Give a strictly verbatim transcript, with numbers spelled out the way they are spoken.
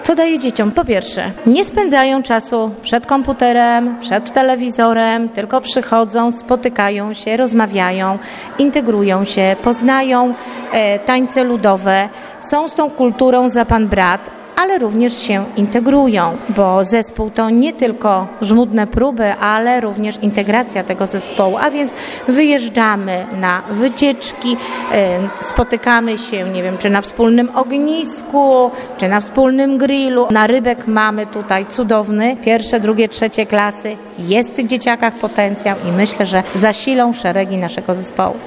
Co daje dzieciom? Po pierwsze, nie spędzają czasu przed komputerem, przed telewizorem, tylko przychodzą, spotykają się, rozmawiają, integrują się, poznają e, tańce ludowe, są z tą kulturą za pan brat, ale również się integrują, bo zespół to nie tylko żmudne próby, ale również integracja tego zespołu, a więc wyjeżdżamy na wycieczki, spotykamy się, nie wiem, czy na wspólnym ognisku, czy na wspólnym grillu. Narybek mamy tutaj cudowny, pierwsze, drugie, trzecie klasy. Jest w tych dzieciakach potencjał i myślę, że zasilą szeregi naszego zespołu.